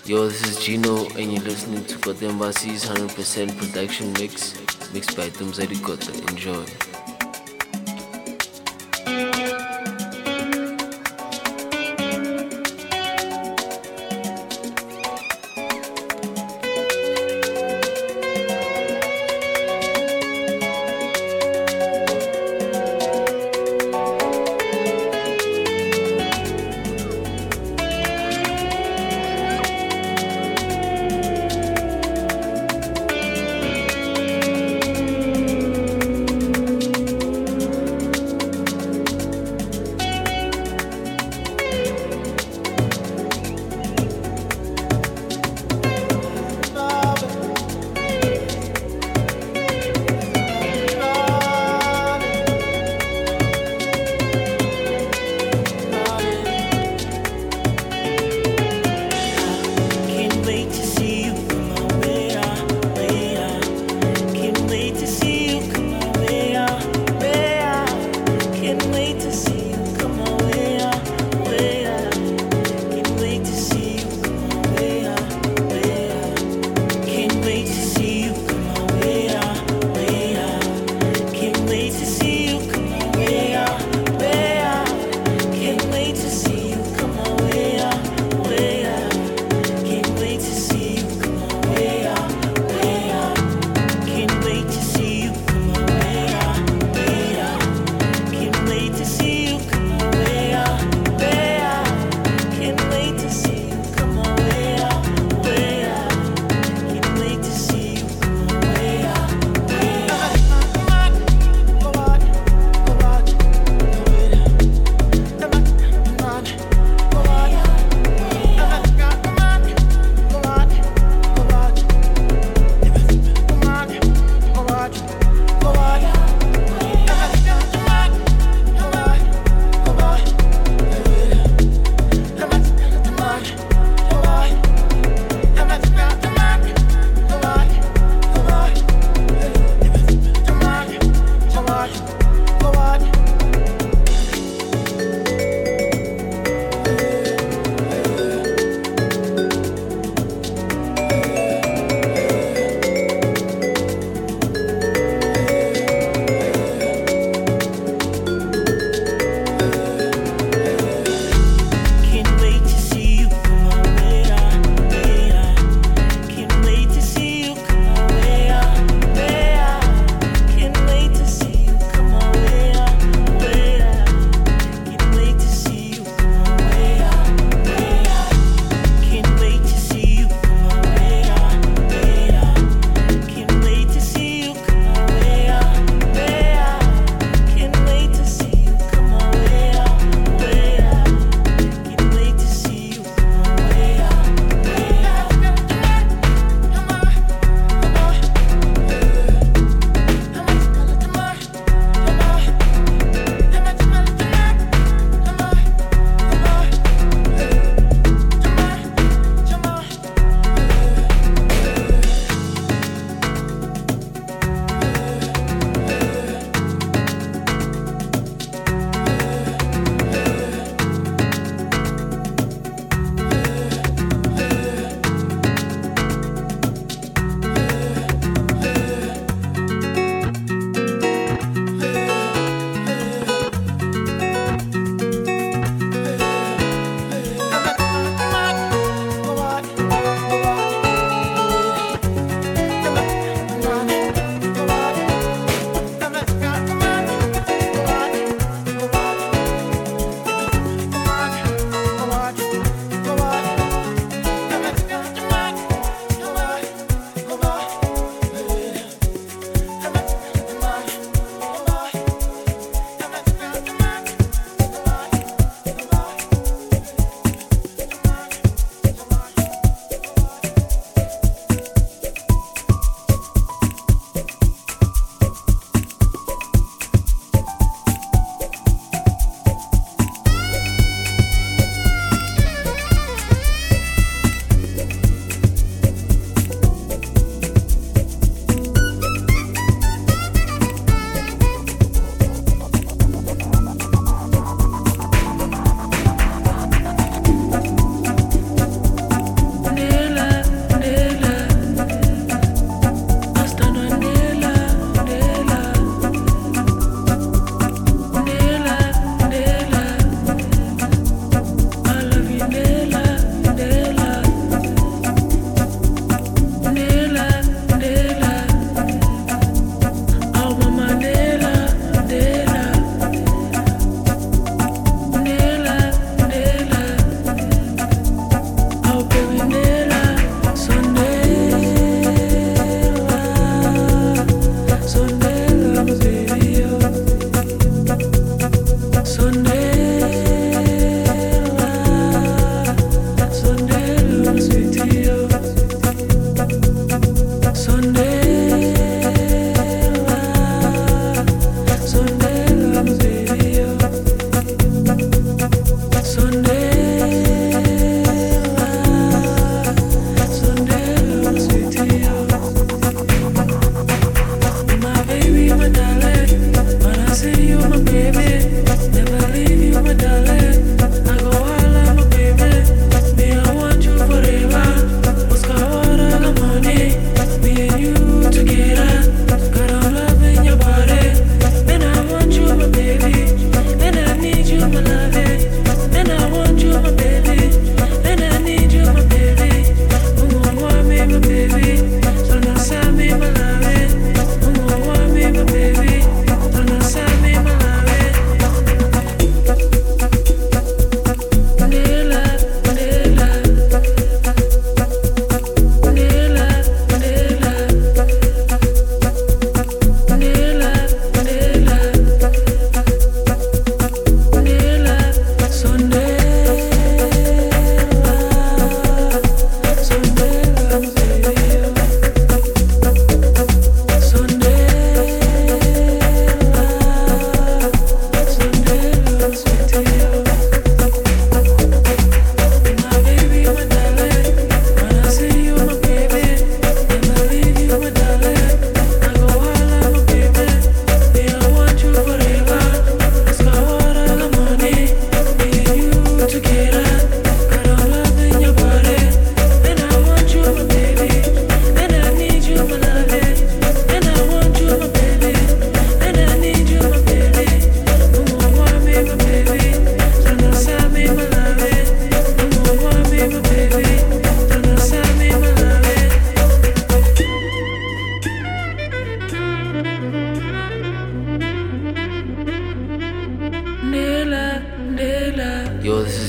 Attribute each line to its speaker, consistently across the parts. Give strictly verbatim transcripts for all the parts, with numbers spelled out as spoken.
Speaker 1: Yo, this is Gino, and you're listening to Kodembasi's one hundred percent production mix, mixed by Tumzari Kota. Enjoy.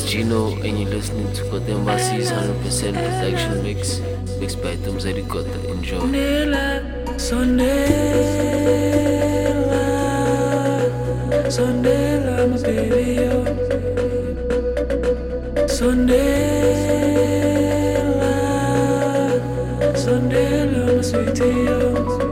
Speaker 1: Gino, and you're listening to Kote Mbasi's one hundred percent production mix, mixed by Tumzari Kota. Enjoy.
Speaker 2: Sonela, Sonela, Sonela, my baby, yo. Sonela, Sonela, my sweetie, yo.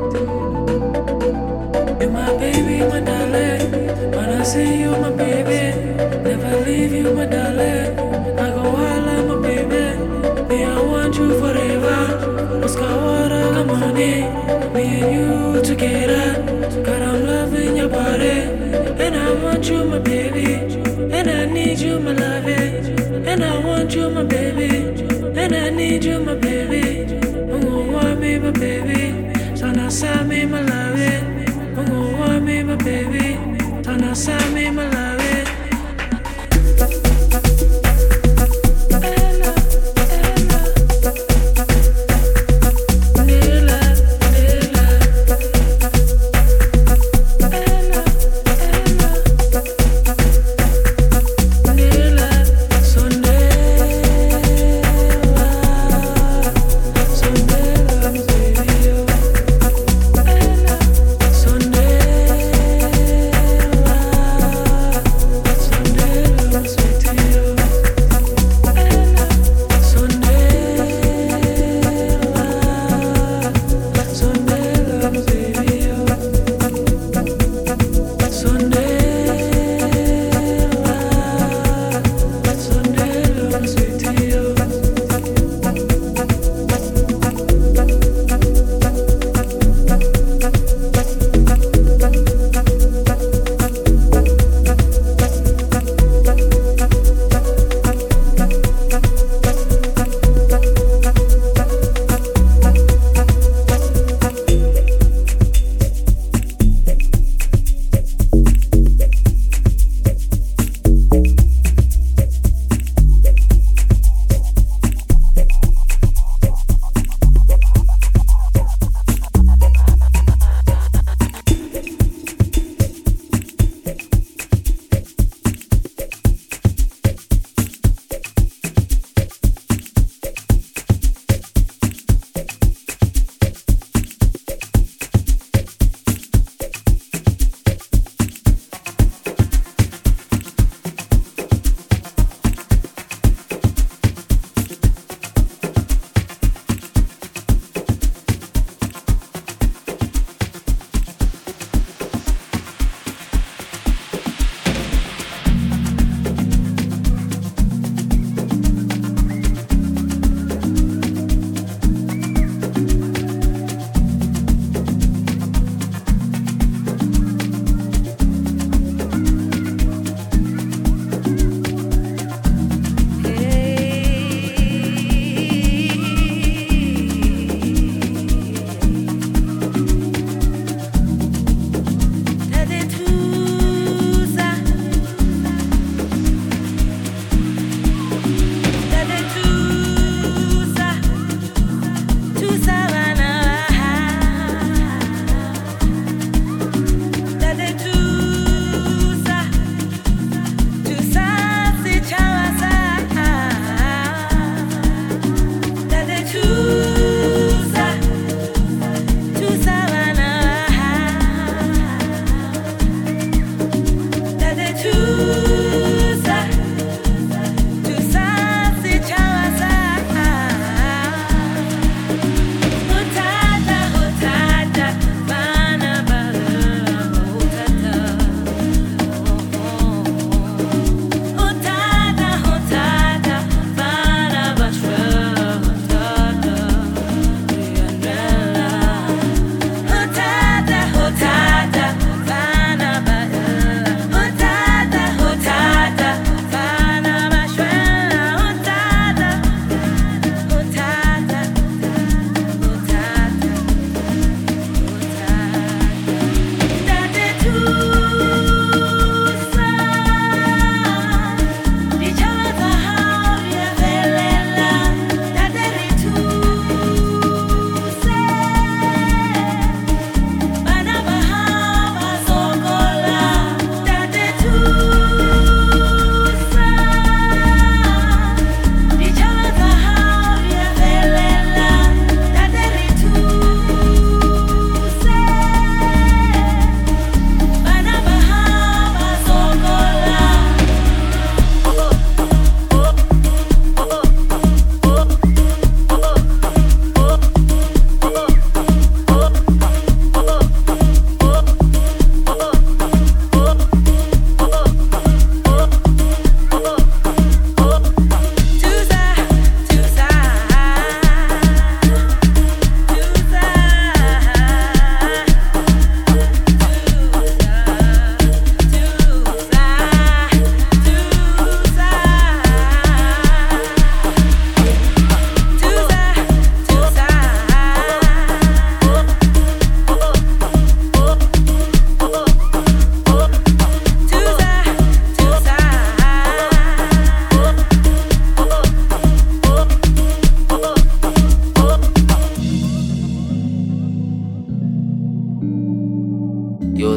Speaker 2: You're my baby, my darling. When I see you, my baby, never leave you, my darling. I go all out, my baby. Me, I want you forever. Oscar water, come on in. Me and you together. God, I'm loving your body. And I want you, my baby. And I need you, my loving. And I want you, my baby. And I need you, my baby. I'm gonna want me, my baby. So now, send me, my loving. I'm gonna want me, my baby. So now, send me, my loving.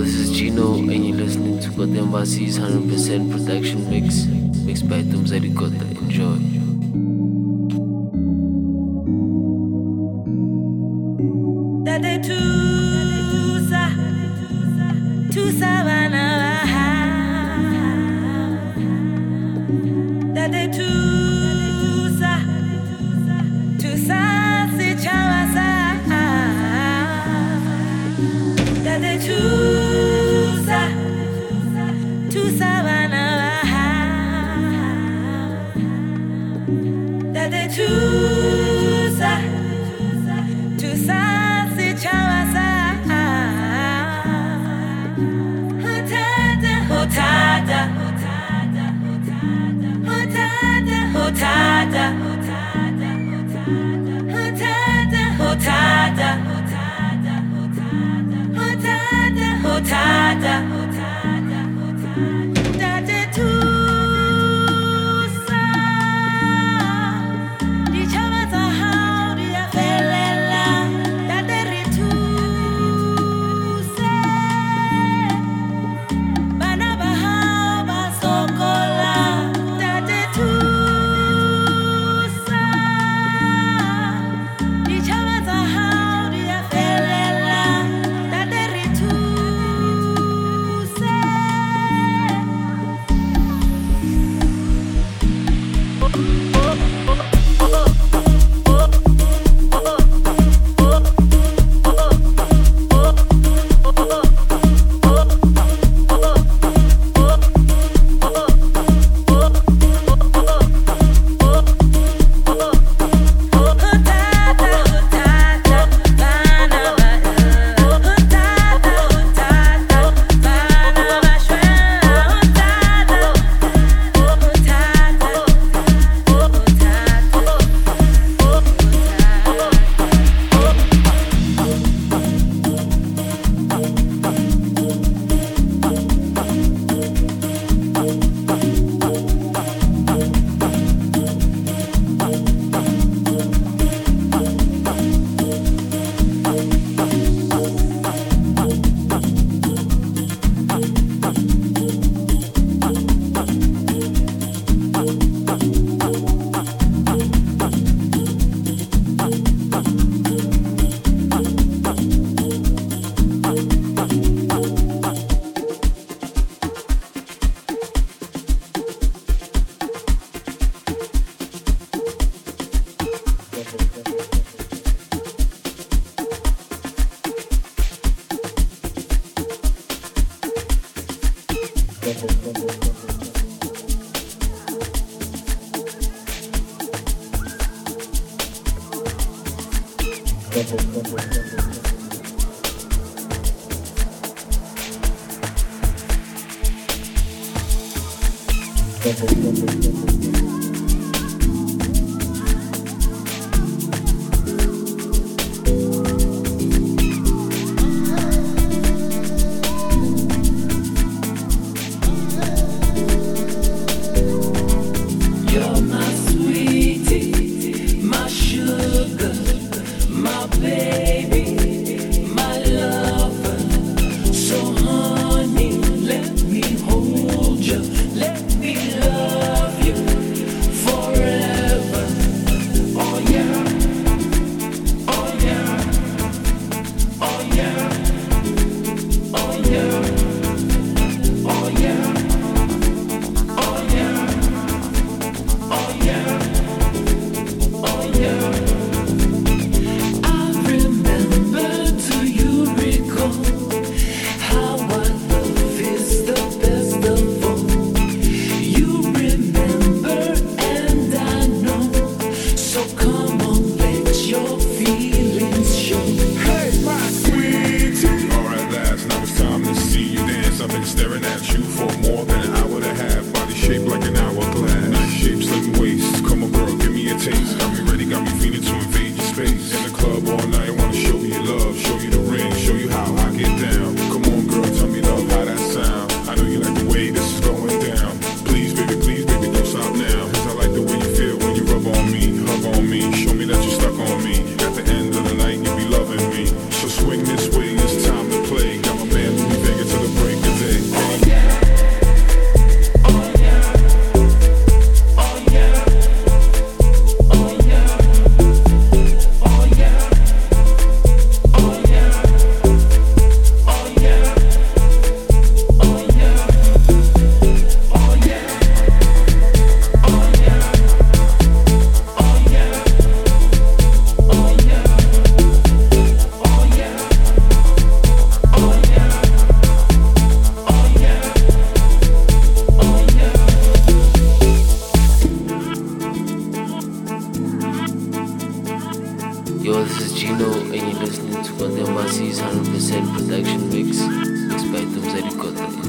Speaker 1: this is Gino, and you're listening to Kodembasi's one hundred percent production mix, mixed by Tumzari Kota. Enjoy.
Speaker 3: Swing this way, it's time to play. Got my man, let me figure to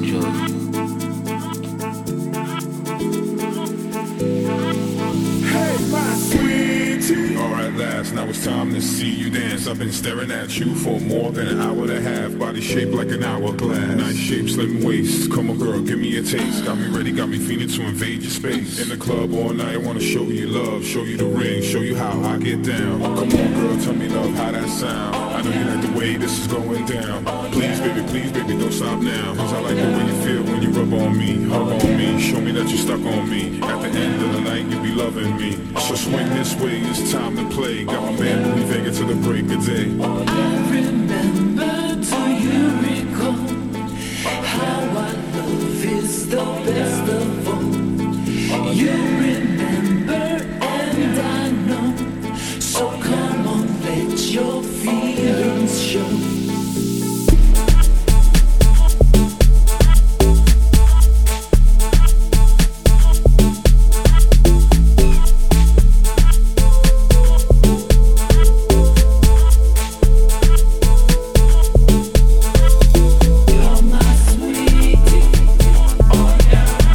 Speaker 1: enjoy.
Speaker 3: Alright, last, now it's time to see you dance. I've been staring at you for more than an hour and a half. Body shaped like an hourglass. Nice shape, slim waist. Come on, girl, give me a taste. Got me ready, got me feeling to invade your space. In the club all night, I wanna show you love, show you the ring, show you how I get down. Come on, girl, tell me love, how that sound. I know you like the way this is going down. Please, baby, please, baby, don't stop now. Cause I like the way you feel when you rub on me, hug on me, show me that you're stuck on me. At the end of the night, you be loving me. So swing this way, it's time to play. Got my man Louis Vega to the break of day.
Speaker 2: I remember, do you recall how our love is the best of all? You remember and I know, so come on, let your feelings show.
Speaker 4: You're my sweetie, oh yeah.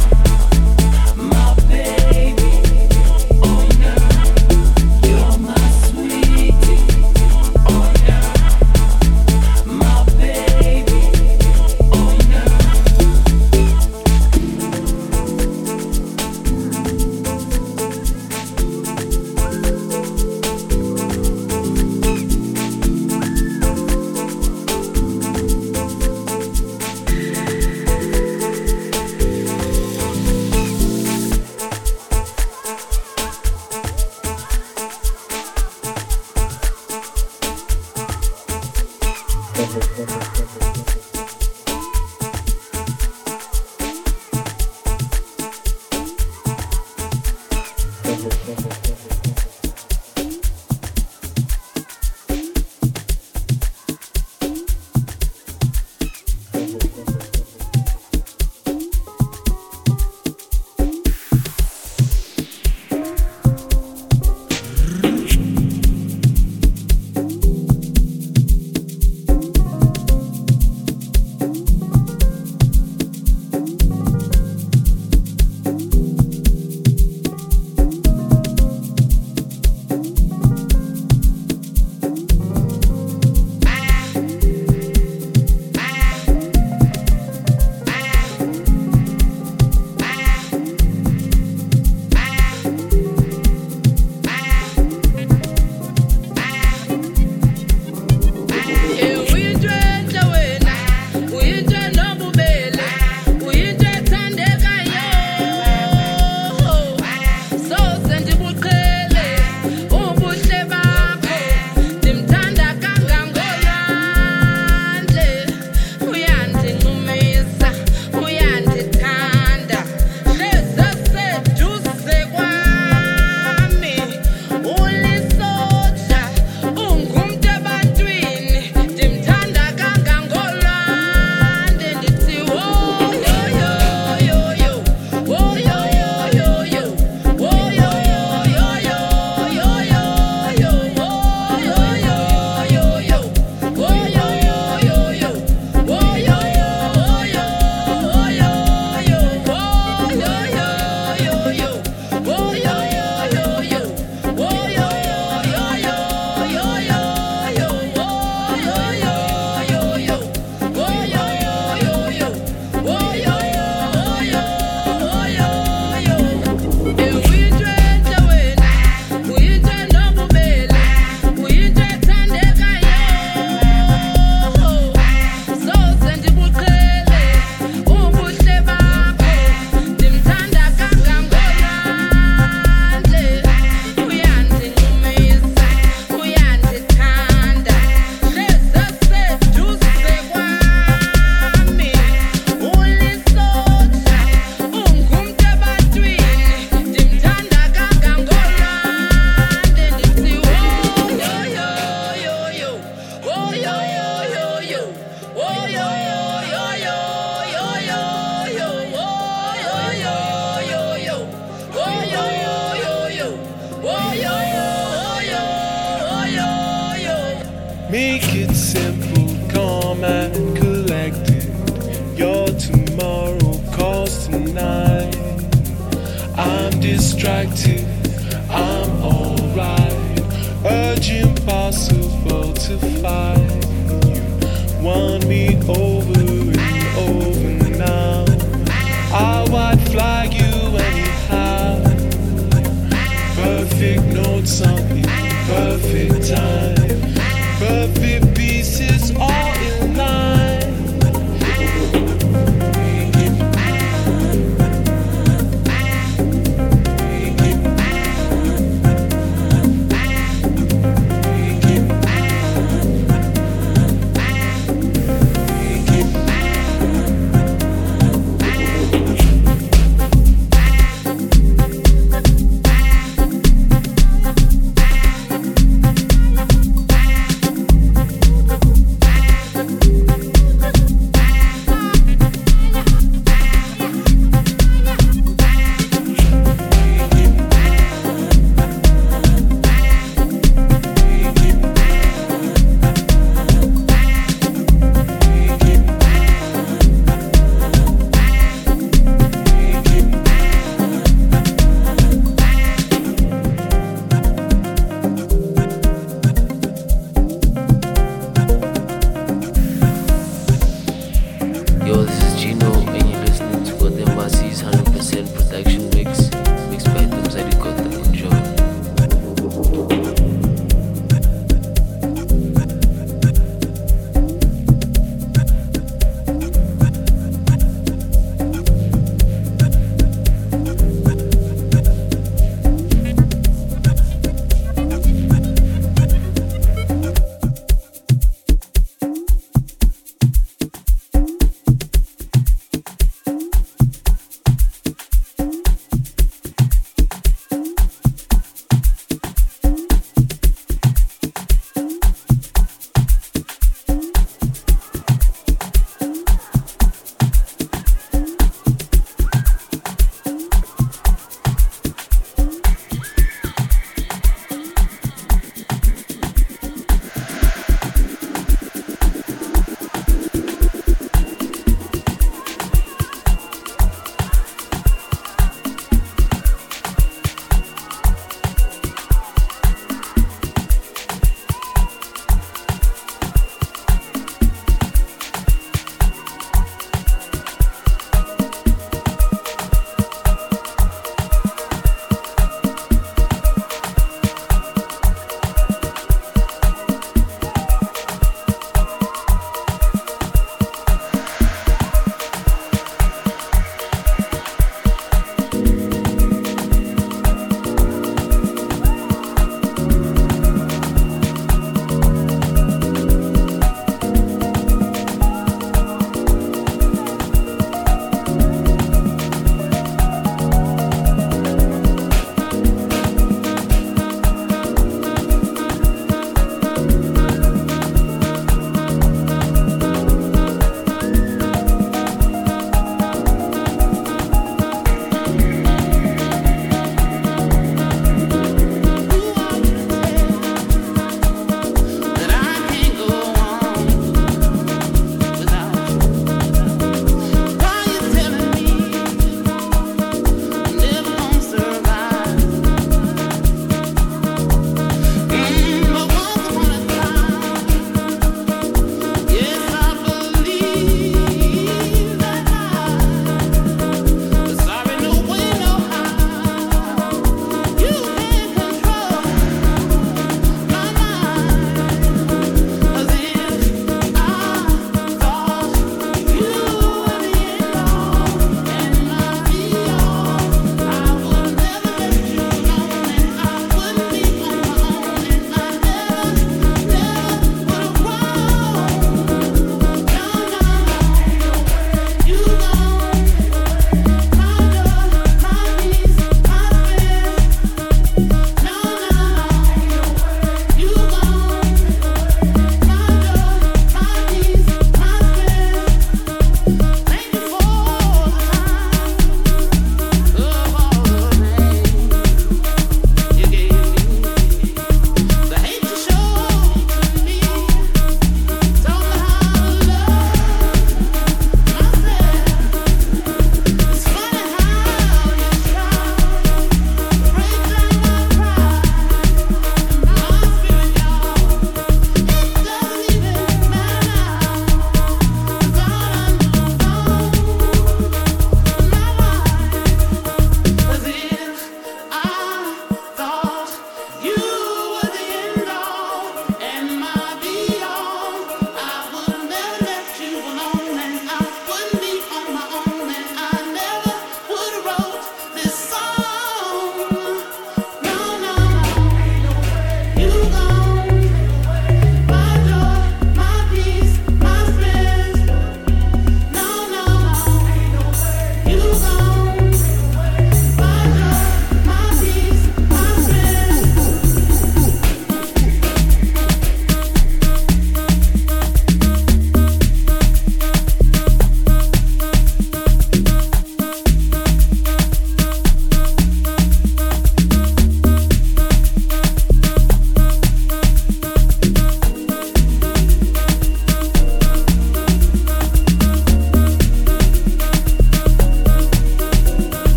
Speaker 2: strike two, I'm alright. Urge impossible to fight. You want me over and over now. I white flag you anyhow. Perfect notes on the perfect time. Perfect pieces all in line.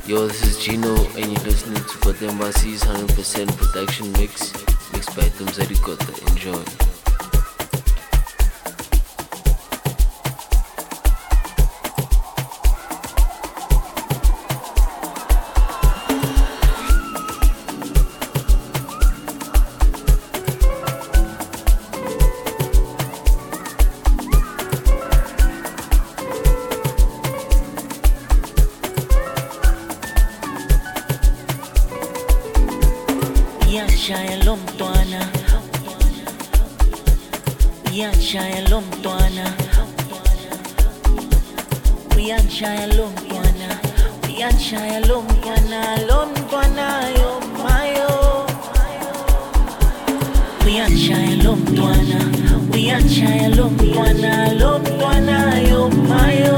Speaker 1: Yo, this is Gino, and you're listening to Kodembasi's one hundred percent production mix, mixed by Tumzari Kota. Enjoy.
Speaker 4: Shaya lom tuana, Yan shaya lom tuana, Yan shaya lom tuana, Yan shaya lom tuana, lom tuana yo mayo. Yan shaya lom tuana, Yan shaya lom tuana, lom tuana yo mayo.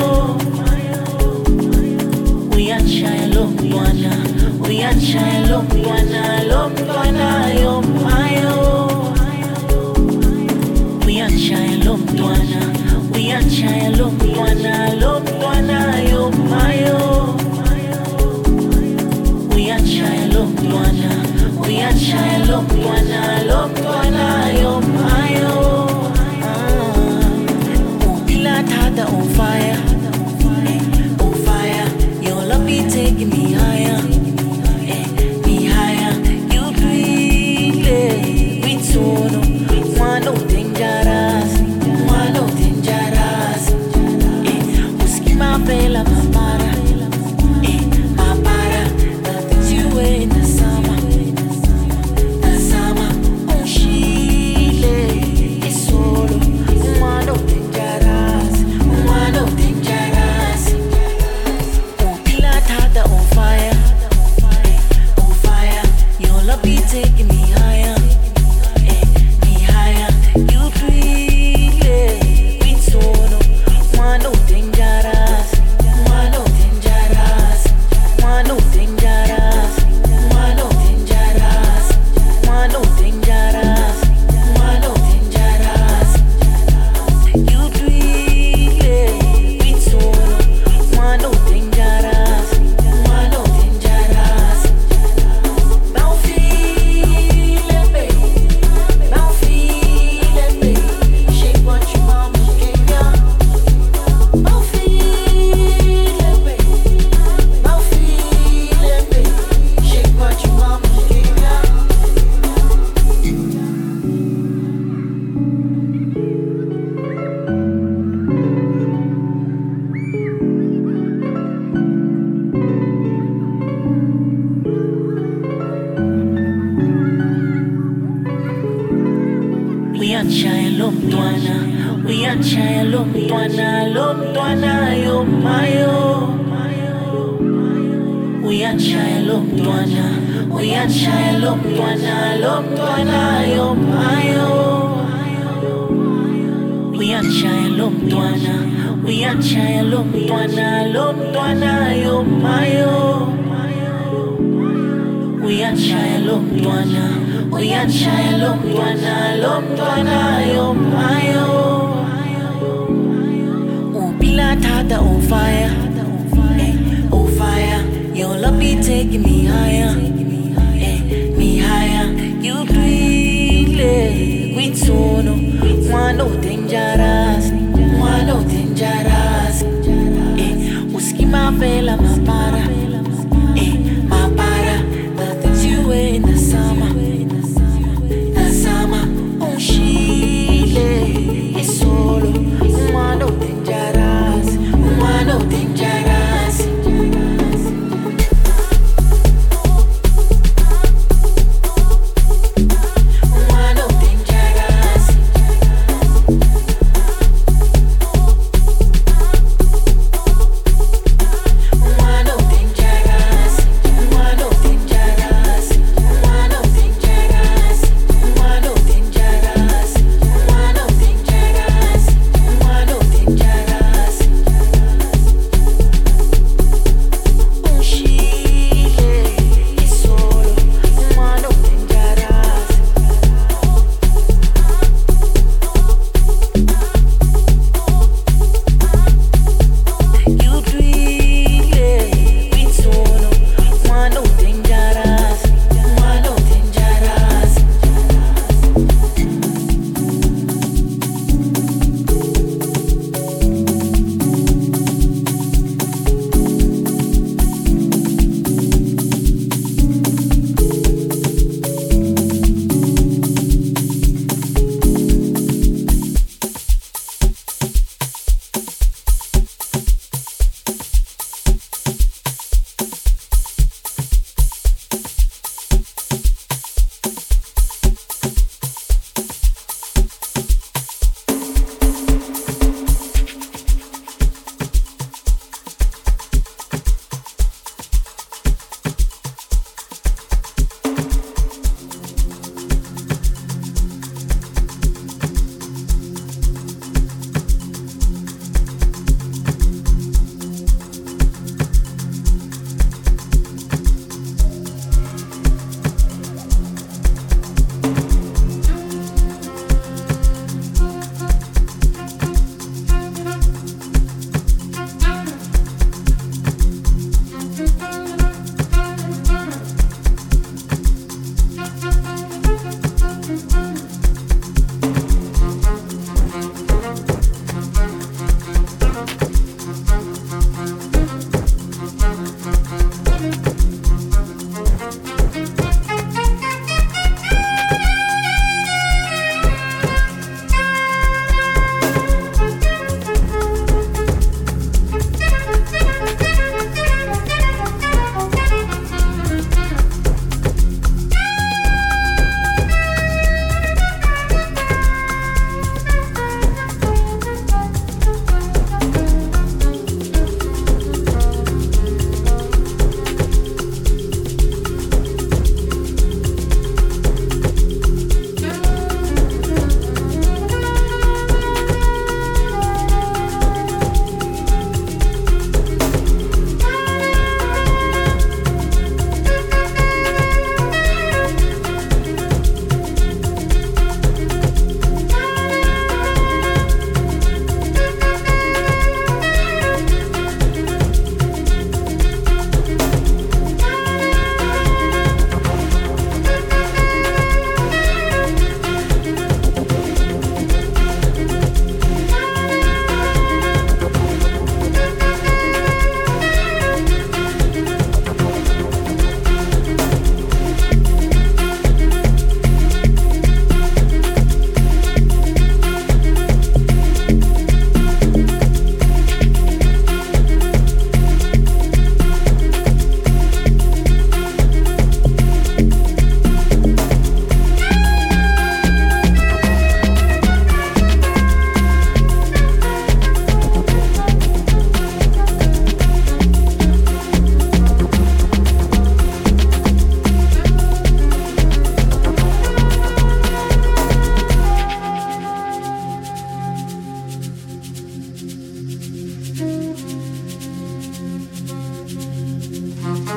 Speaker 4: Yan shaya lom tuana. We are Shiloh, Tuana, Lom, Tuana, Yo, Mayo. We are Shiloh, Tuana. We are Shiloh, Tuana, Lom, Tuana, Yo, Mayo. We are Shiloh, Tuana. We are Shiloh, Tuana, Lom, Tuana, Yo, Mayo. Oh, Pilat had the on fire, on fire. Your love be taking me higher. Sono, mano dangerous, mano dangerous. Eh, uski ma bella ma para, eh, ma para. The things you wear in the summer, the summer. Oh, Chile, es solo, mano dangerous, mano dangerous. Oh, Pilat had the on fire, on fire. Your love be taking me higher.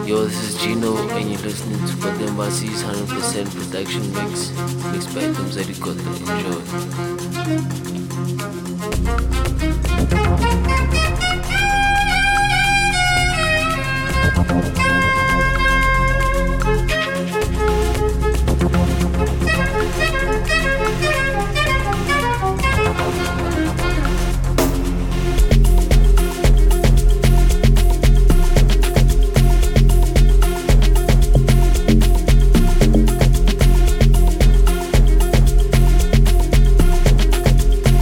Speaker 1: Yo, this is Gino, and you're listening to Kodembasi's one hundred percent production mix, mixed by Dumzadi Kota.
Speaker 2: Enjoy.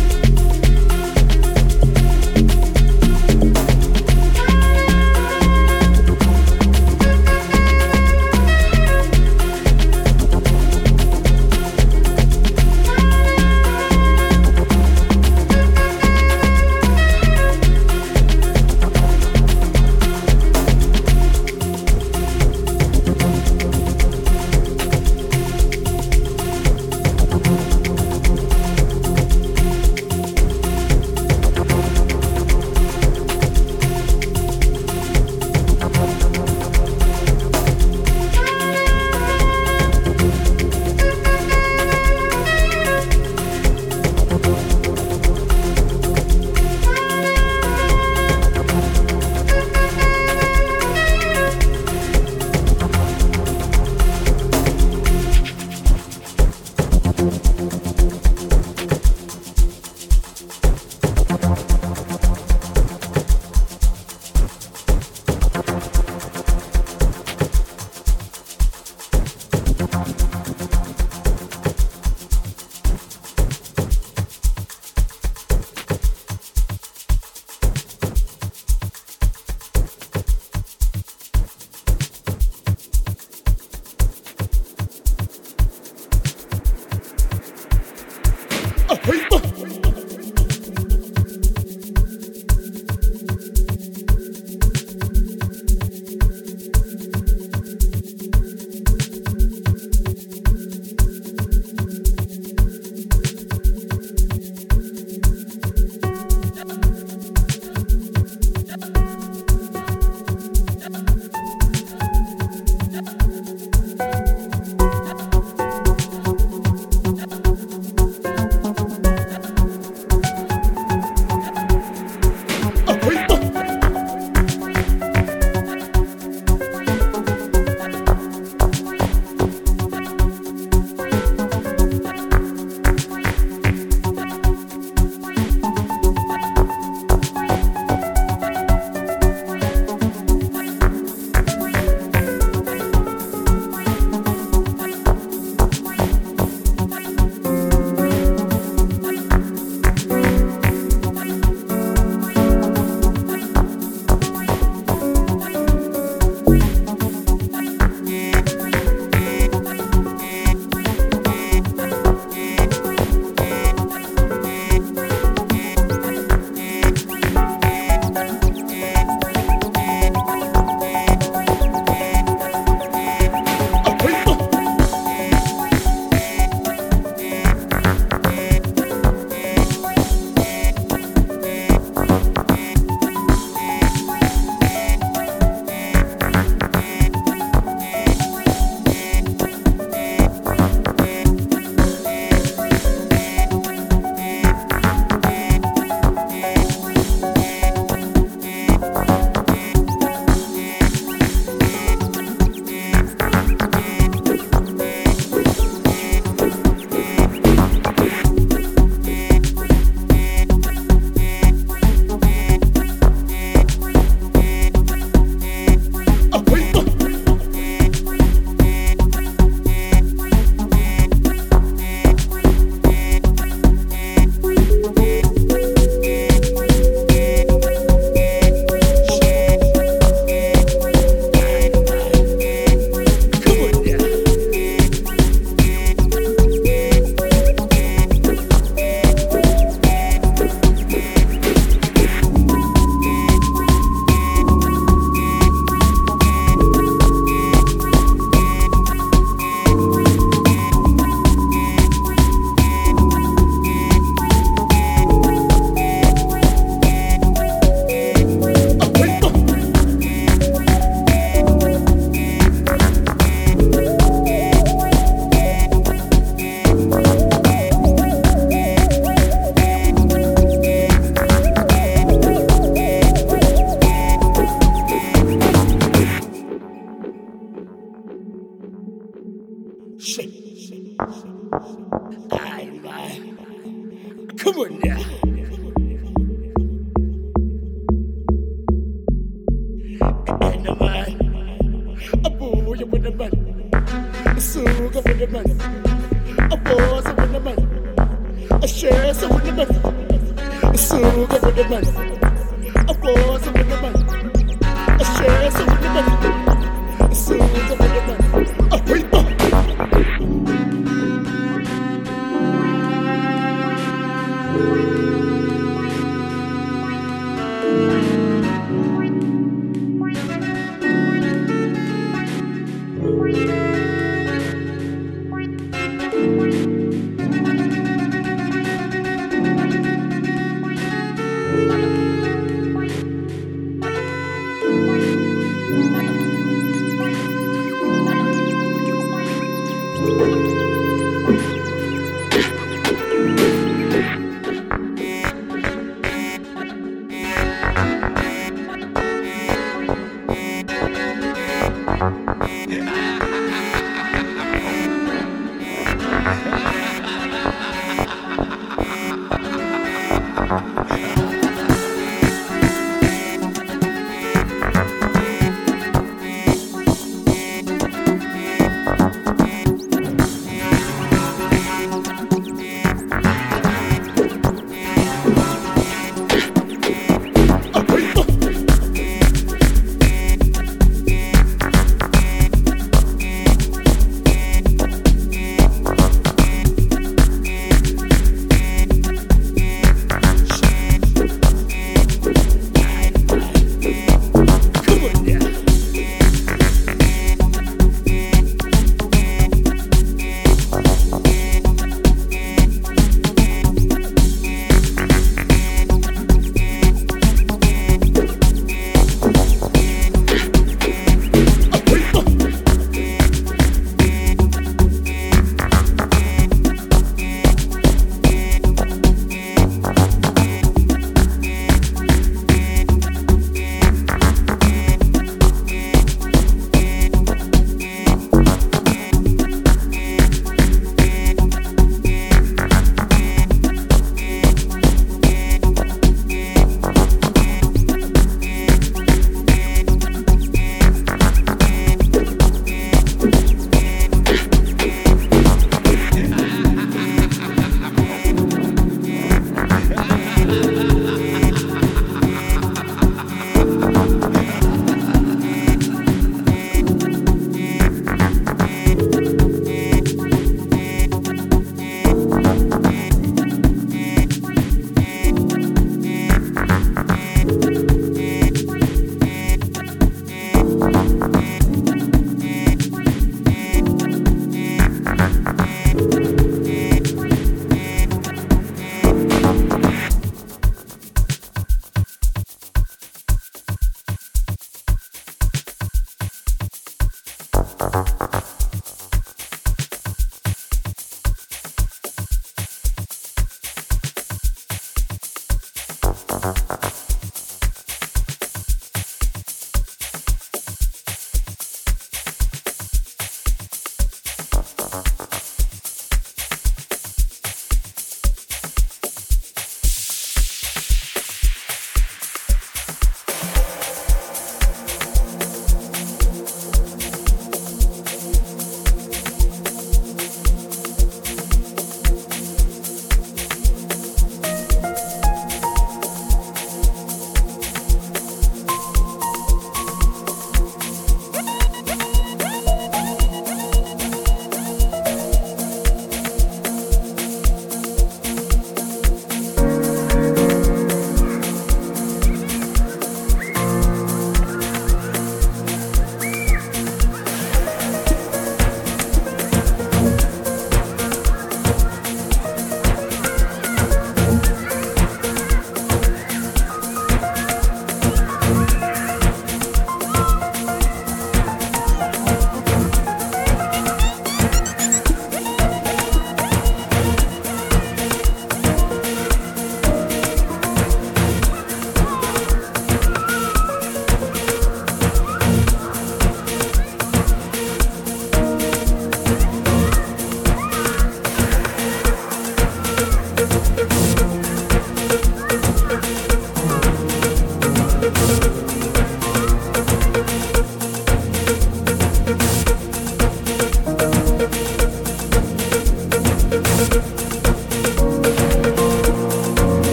Speaker 5: In the man, a boy with the man, a sugar with the man, a boss with the man, a share with the man, a sugar with the man, a boss with the man, a share with the man, a sugar with the man, a paper.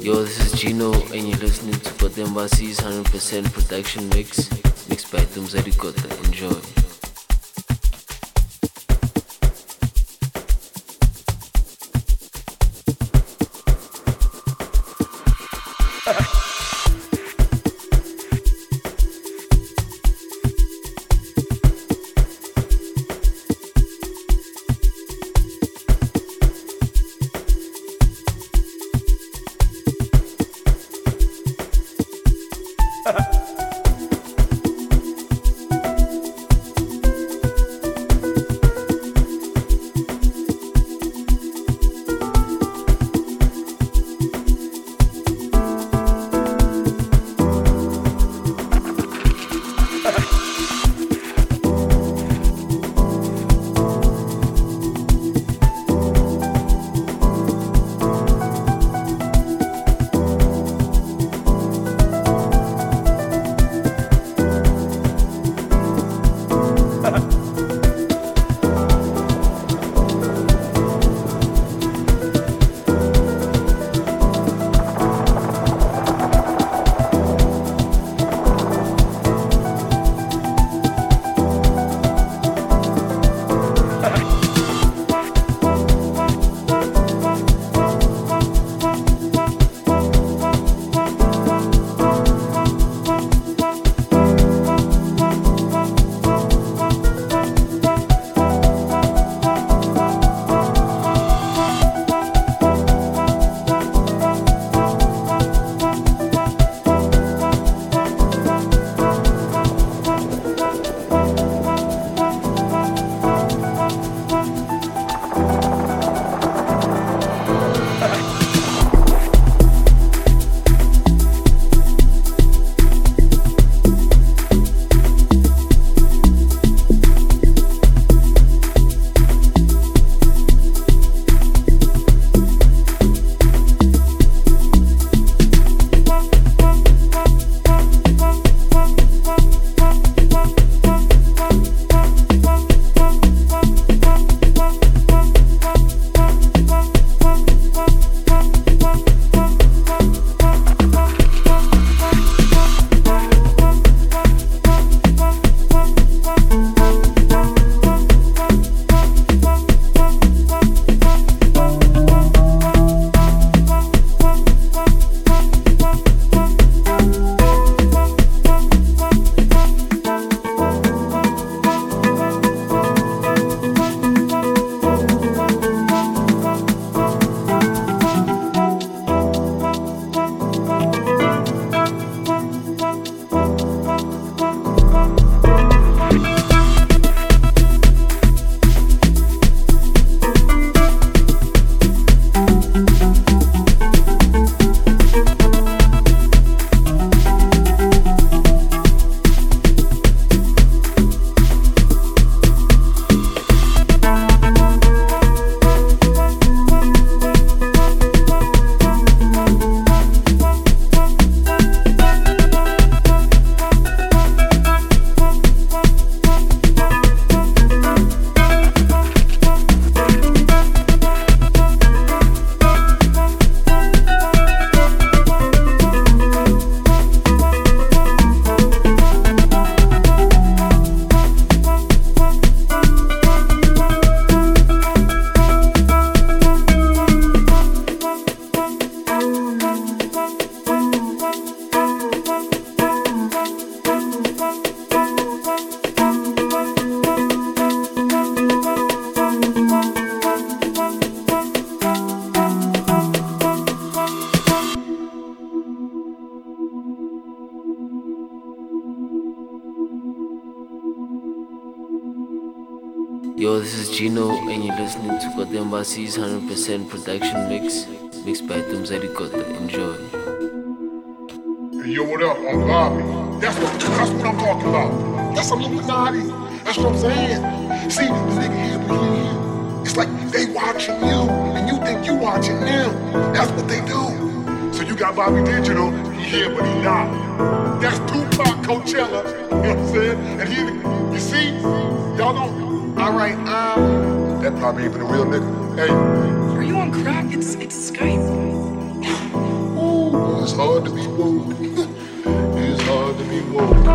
Speaker 1: Yo, this is Gino, and you're listening to Kodembasi's one hundred percent production mix, mixed by Tumzari Kota. Enjoy. Yo, this is Gino, and you're listening to Kodembasi's one hundred percent production mix, mixed by Tumzari Kota. Enjoy.
Speaker 3: Hey, yo, what up? I'm Bobby. That's what, that's what I'm talking about. That's some Illuminati. That's what I'm saying. See, the nigga here, we here. It's like they watching you, and you think you watching them. That's what they do. So you got Bobby Digital, he here, but he not. That's Tupac Coachella, you know what I'm saying? And he, you see, y'all don't. All right, um, that probably ain't been a real nigga. Hey.
Speaker 6: Are you on crack? It's it's Skype.
Speaker 3: Ooh. hard to be woke. It's hard to be woke.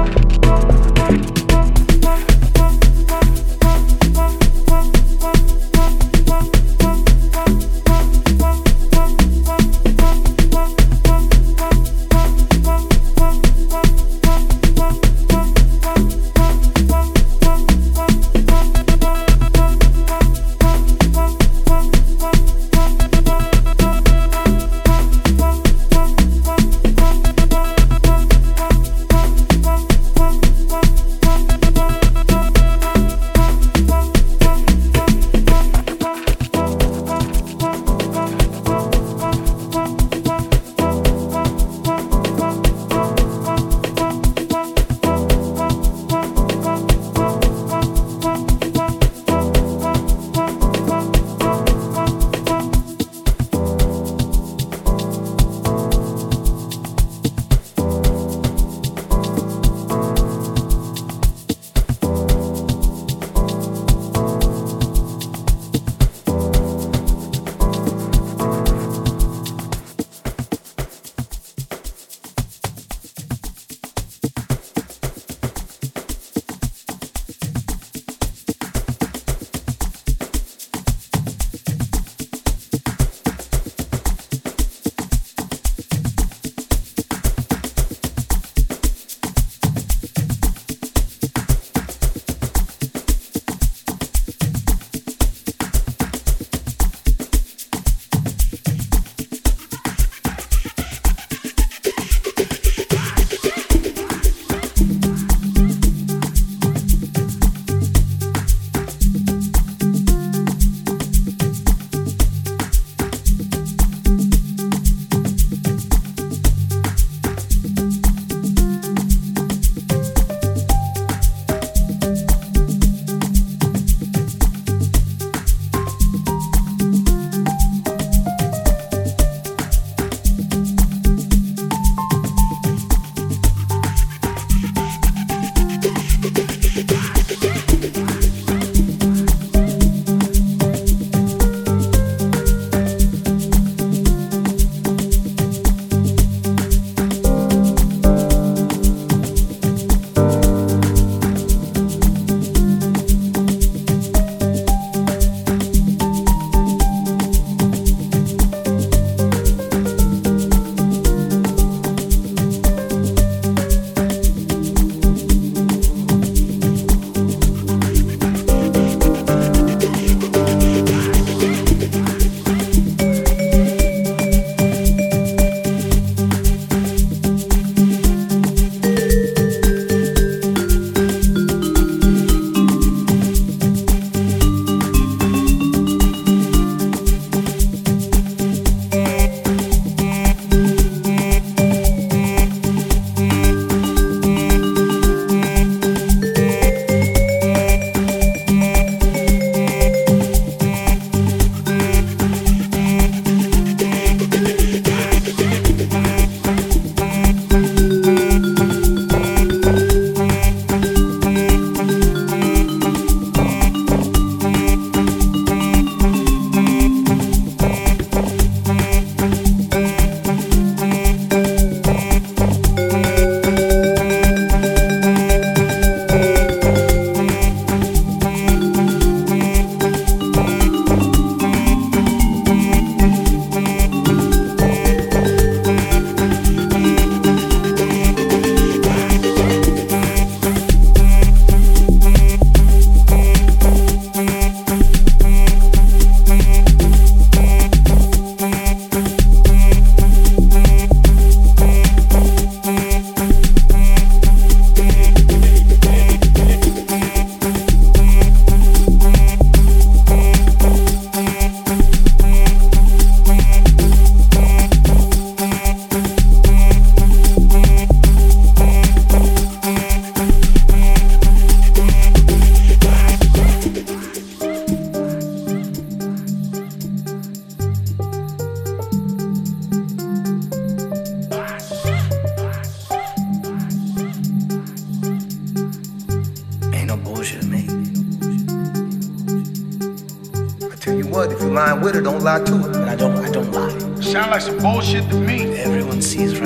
Speaker 6: what? If you lying with her, don't lie to her.
Speaker 7: But I don't, I don't lie.
Speaker 8: Sound like some bullshit to me.
Speaker 7: Everyone sees right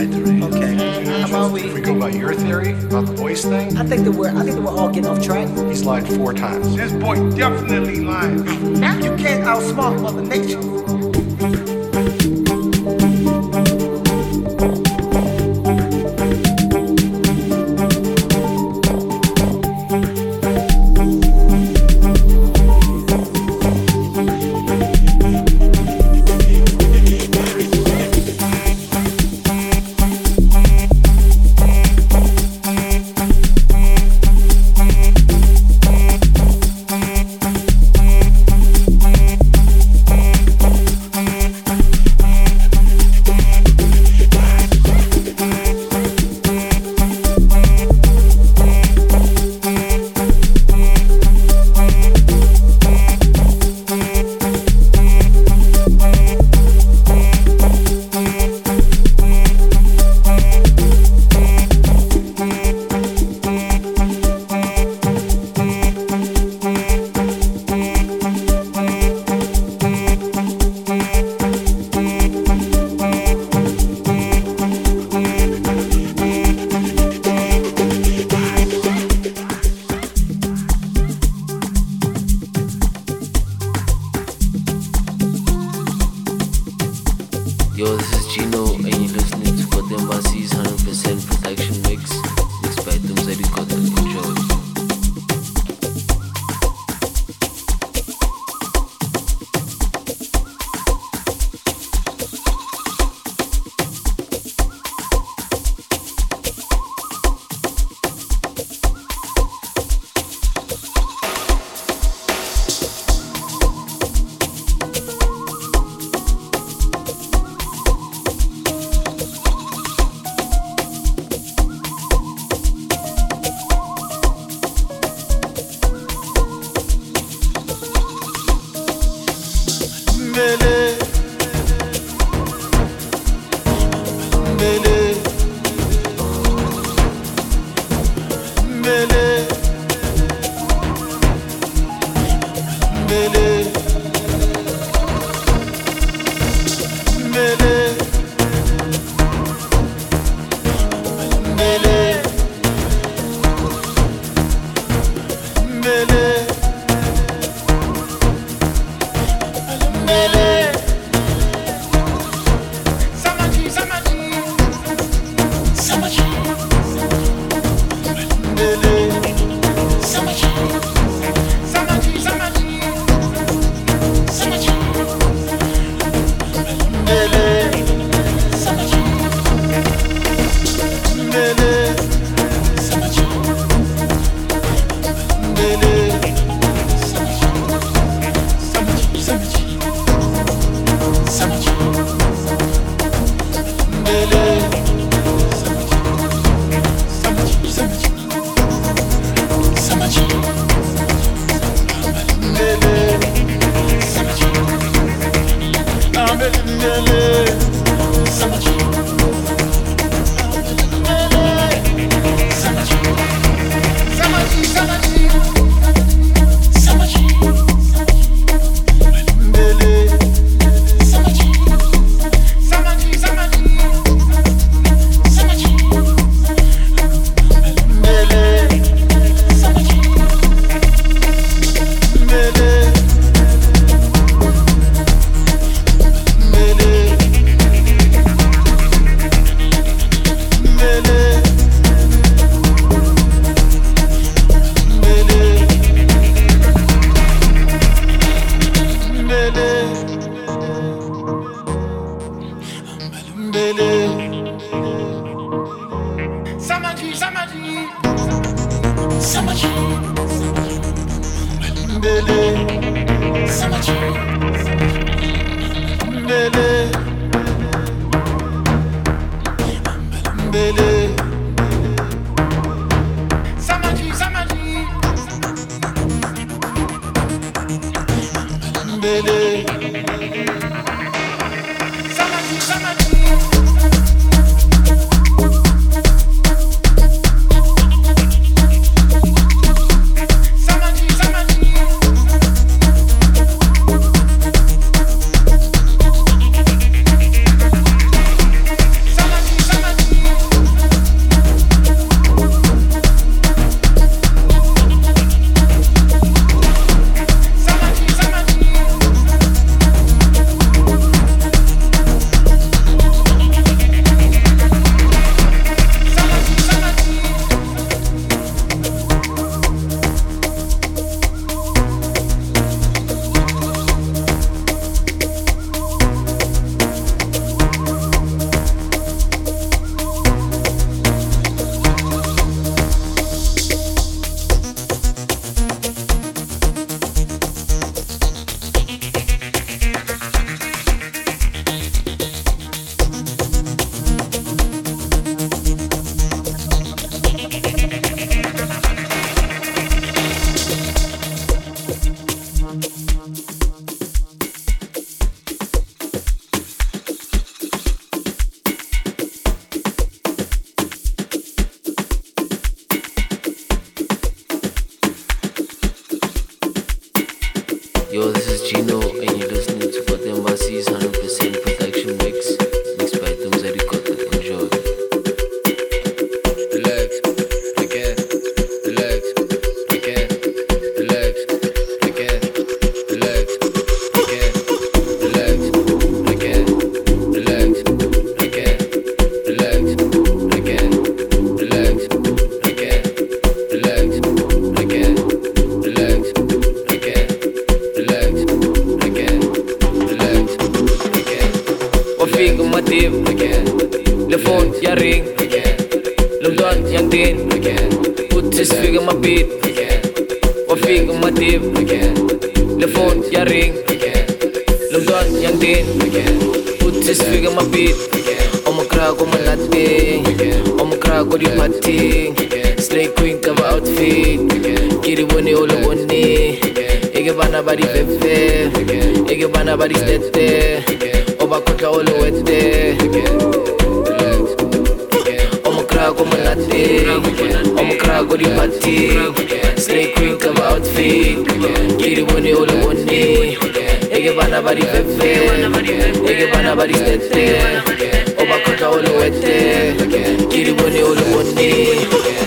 Speaker 6: my theory.
Speaker 7: Okay. How about we?
Speaker 6: If we go by your theory about the voice thing,
Speaker 7: I think that we're. I think that we're all getting off track.
Speaker 6: he's lied four times.
Speaker 8: This boy definitely lying.
Speaker 7: You can't outsmart Mother Nature.
Speaker 1: Yo, this is Gino, and you're listening to Kote Mbasi's one hundred percent production mix, mixed by Tumzari Kote. Enjoy.
Speaker 2: Summer
Speaker 1: Le phone ya ring, lo mntwana yangidini, uthi sifike amabeat, wafika amadip. Le phone ya ring, lo mntwana yangidini, uthi sifike amabeat. Omo crack, omo latte, omo crack, odi party. Slay queen cover outfit, kiri boni olo boni. Ege bana bari fefe, ege bana bari stete. Oba kota olo wete. Omo crack, omo latte, omo crack, odi party. Slay queen cover outfit, kiri boni olo boni. Ege bana bari fefe, ege bana bari stete. Oba kota olo wete, kiri boni olo boni.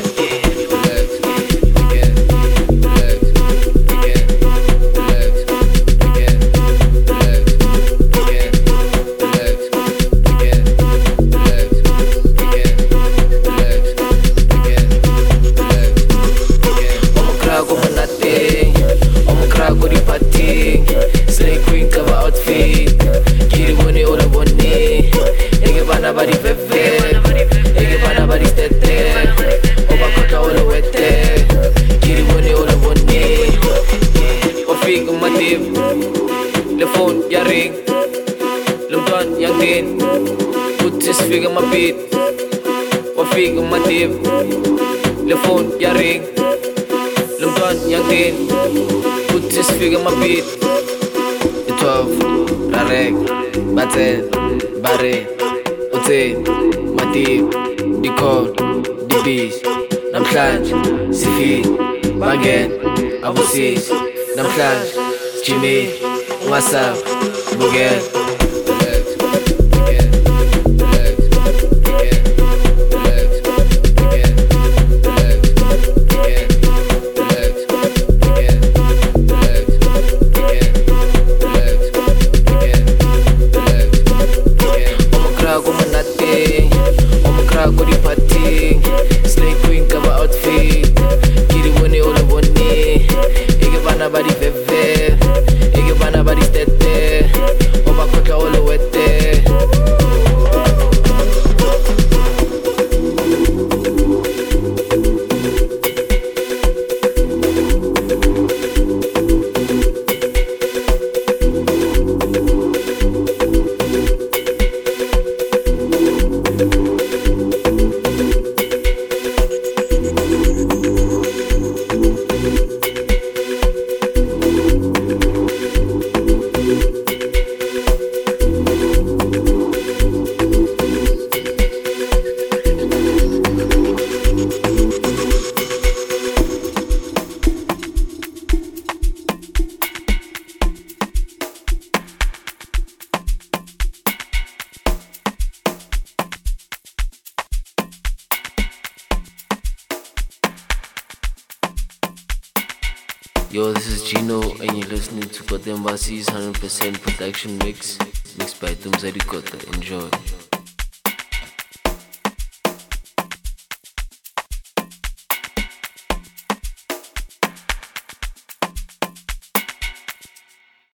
Speaker 1: Le phone ya ring, lo mntwana yangidini, uthi sifike amabeat, wafika amadip. Le phone ya ring, lo mntwana yangidini, uthi sifike amabeat. twelve, Rarek, Baten, Bare, Ote, Madip, Decode, The Beast. Namhlanje, Sifit, Bangen, Abusis. Namhlanje, Jimmy, Ungasab, Bugel. Omo crack, omo natte, omo crack, odi party. Slay queen cover outfit, kiri boni olo boni. Ege bana bari fefe, ege bana bari stete. Oba kota olo wete. Yo, this is Gino, and you're listening to Kote Mbasi's one hundred percent production mix, mixed by Tumzari Kota. Enjoy.